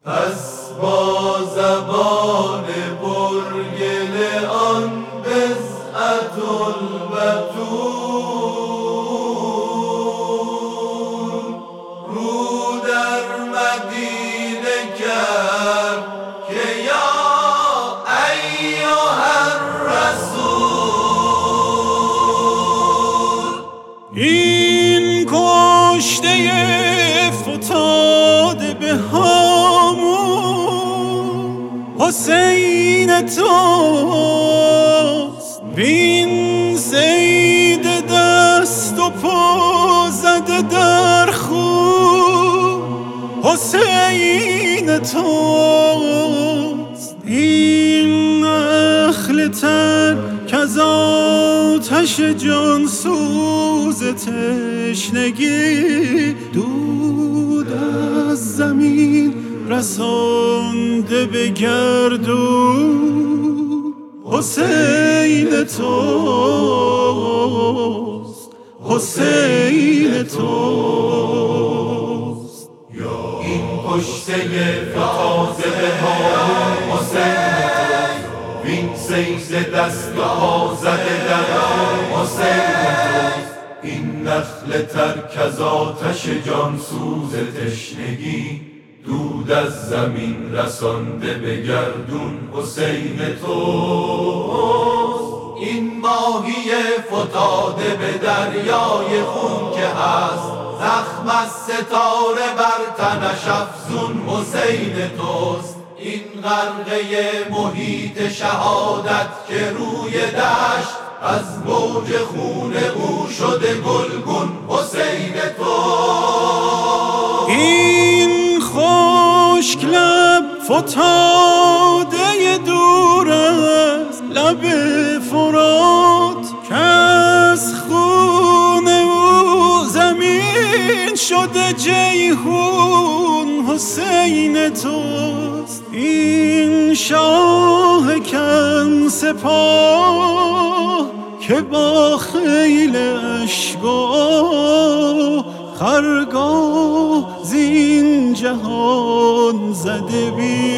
پس با زبان پرگل آن بضعة البتول رو در مدینه کرد که یا ایها الرسول. این کشته فتاده به هامون حسین توست، وین سید دست و پا زده در خون حسین توست. این نخل تر کز آتش جان سوز تشنگی دود از زمین رسانده به گردون حسین توست، حسین توست. این کشته فتاده به هامون حسین توست، وین سیز دست و پا زده در حسین توست. این نخل تر کز آتش جان سوز تشنگی دود از زمین رسانده به گردون حسین توست. این ماهی فتاده به دریای خون که هست زخم از ستاره بر تنش افزون حسین توست. این غرقه محیط شهادت که روی دشت از موج خون او شده گلگون حسین توست. این خشک لب فتاده دور از لب فرات که از خون او زمین شده جیحون حسین توست. این شاه کم سپاه که با خیل اشک و خرگاه زین جهان زده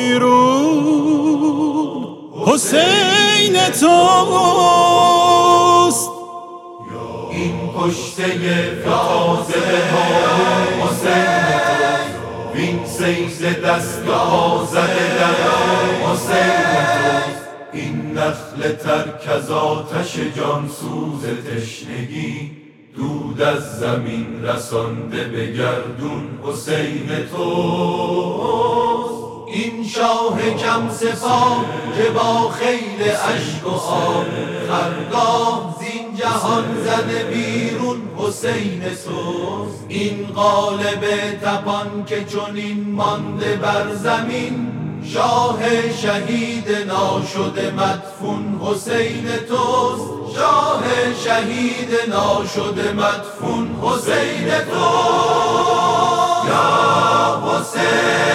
بیرون حسین توست. این کشته فتاده به هامون حسین توست، وین سیز دست و پا زده در حسین توست. این نخل تر کز آتش جان سوز تشنگی دود از زمین رسانده به گردون حسین توست. این شاه کم سپاه که با خیل اشک و آب خرگاه زین جهان زده بیرون حسین توست. این قالب تپان که چنین مانده بر زمین شاه شهید ناشده مدفون حسین توست. شاه شهید ناشده مدفون حسین توست. یا حسین